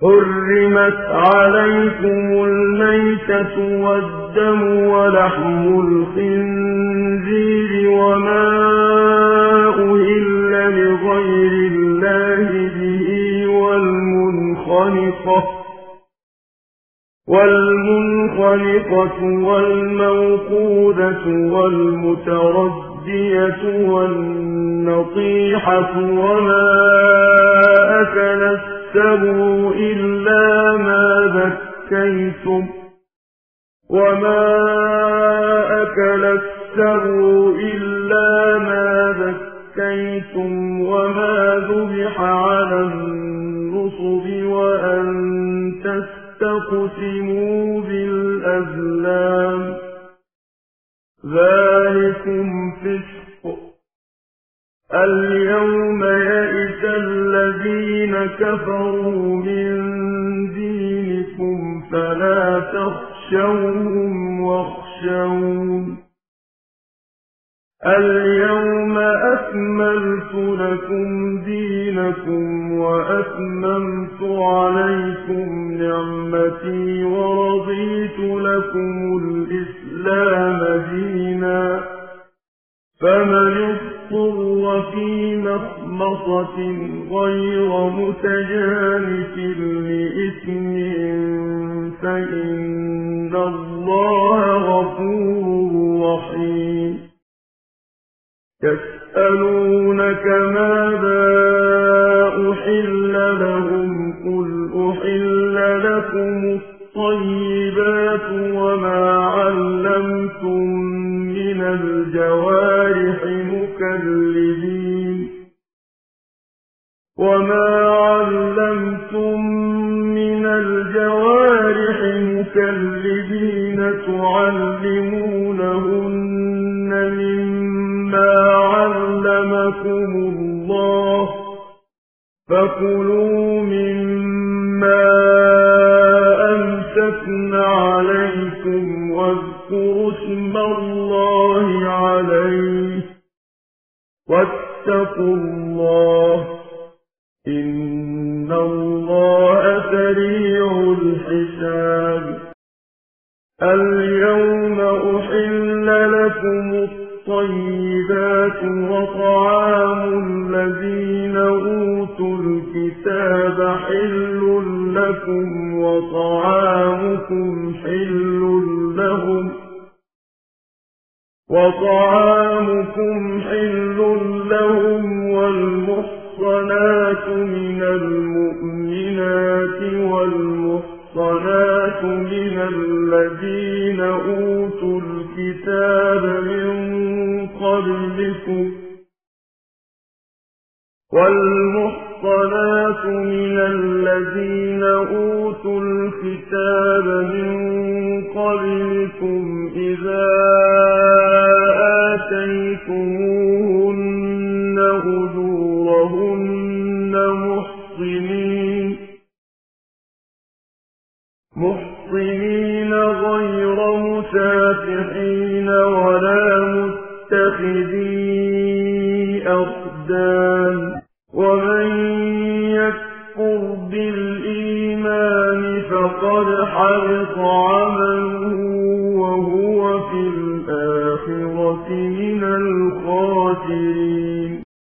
حرمت عليكم الميتة والدم ولحم الخنزير وما أهل لغير الله به والمنخنقة والموقوذة والمتردية والنطيحة وما أكل السبع إلا ما ذكيتم وما ذبح على النصب وأن تستقسموا بالأزلام ذلكم فسق. اليوم يئس الذين كفروا من دينكم فلا تخشوهم واخشون. اليوم أكملت لكم دينكم وأتممت عليكم نعمتي ورضيت لكم الإسلام دينا. فمن اضطر في مخمصة غير متجانف لإثم فإن الله غفور رحيم. يسألونك ماذا أحل لهم قل أحل لكم الطيبات وما علمتم من الجوارح مكلبين تعلمونهن مما علمكم الله فكلوا مما أمسكن عليكم واذكروا اسم الله عليه واتقوا الله إن الله سريع الحساب. اليوم أحل لكم الطيبات وطعام الذين أوتوا الكتاب حل لكم وطعامكم حل لهم والمحصنات من المؤمنات والمحصنات من الذين أوتوا الكتاب من قبلكم إذا آتيتموهن أجورهن محصنين غير مسافحين ولا متخذي أخدان. ومن يكفر بالإيمان فقد حبط عمله